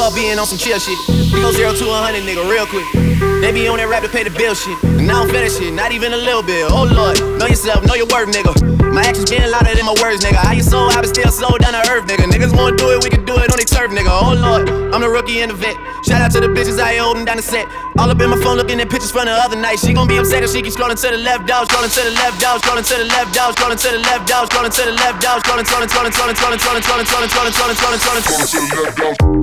love being on some chill shit. We go 0 to 100, nigga, real quick. They be on that rap to pay the bill shit. And I don't feel that shit, not even a little bit. Oh Lord, know yourself, know your worth, nigga. My actions being louder than my words, nigga. How you so high but still slow down to earth, nigga. Niggas wanna do it, we can do it on they turf, nigga. Oh Lord, I'm the rookie and the vet. Shout out to the bitches out here holding down the set. All up in my phone looking at pictures from the other night. She gon' be upset if she keeps scrolling to the left, dog. Scrolling to the left, dog. Scrolling to the left, dog. Scrolling to the left, dog. Scrolling to the left, dog. Scrolling to the left, dog.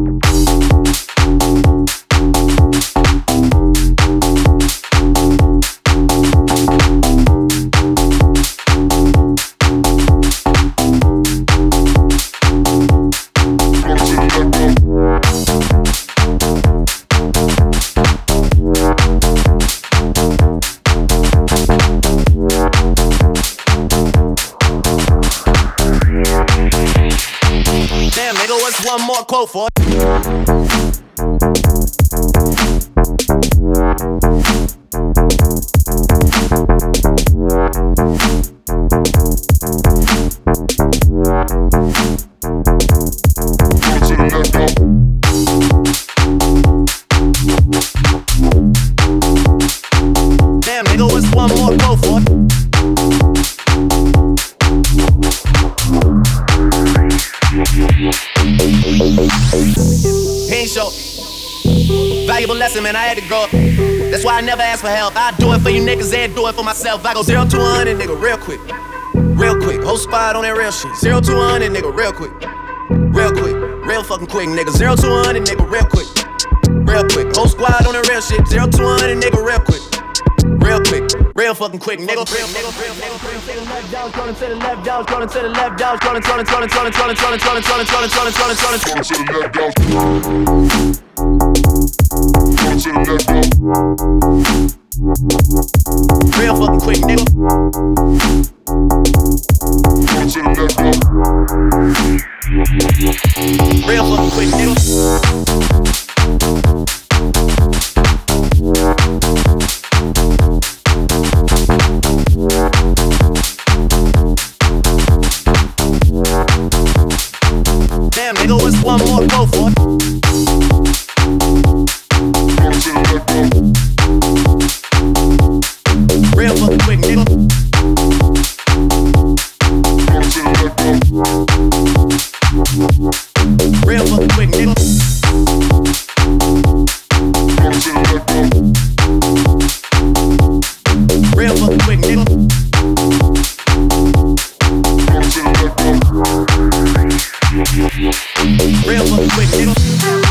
Damn, nigga, what's one more quote for? Damn, nigga, what's one more quote for? He ain't show valuable lesson, man, I had to grow up. That's why I never ask for help. I do it for you niggas and do it for myself. I go 0 to 100, nigga, real quick. Real quick, whole spot on that real shit. 0 to 100, nigga, real quick. Real quick, real fucking quick, nigga. 0 to 100, nigga, real quick. Real quick, whole squad on that real shit. 0 to 100, nigga, real quick. Real quick, real fucking quick, nigga. Real, nigga, real, nigga, real. To the left, dog, scrolling to the left, dog, scrolling to the left, dog, scrolling to the left, dog. Real fucking quick, nigga. Real fucking quick, nigga. Damn, nigga, what's one more quote for? Real fucking quick, nigga. Real fucking quick, nigga. Real fucking quick, nigga. Real fucking quick, nigga.